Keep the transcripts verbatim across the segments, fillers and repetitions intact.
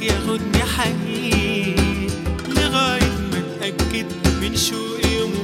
ياخدني حنين لغاية ما اتأكد من شوقي يوم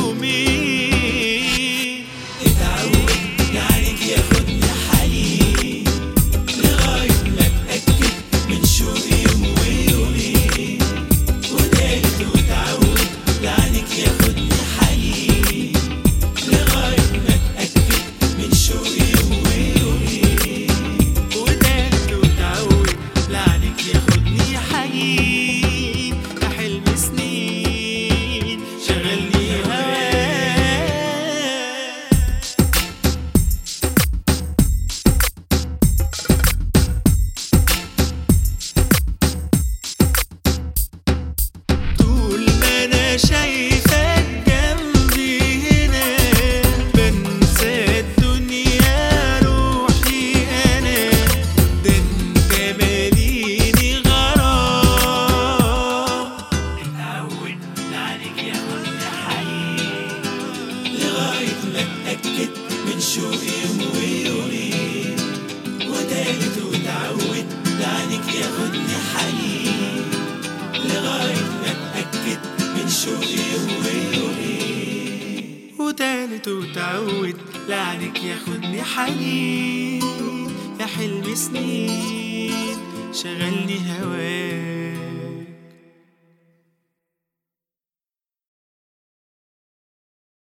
ويومين. اتعود لعنك ياخدني حنين لغاية ما اتأكد من شوقي يوم ويومين. ودارت واتعود لعنك ياخدني حنين لغاية ما اتأكد من شوقي يوم ويومين. ودارت واتعود لعنك ياخدني حنين يا حلم سنين شغلني شايفك جنبي هنا بنسى الدنيا روحي أنا. ده انت ماليني غرام. اتعود لعنك ياخدني حنين لغاية ما اتأكد من شوقي يوم ويومين. ودارت واتعود لعنك ياخدني حنين لغاية ما اتأكد من شوقي يوم ويومين. وتالت وتعود لعنك ياخدني حنين يا حلم سنين شغلني هواك.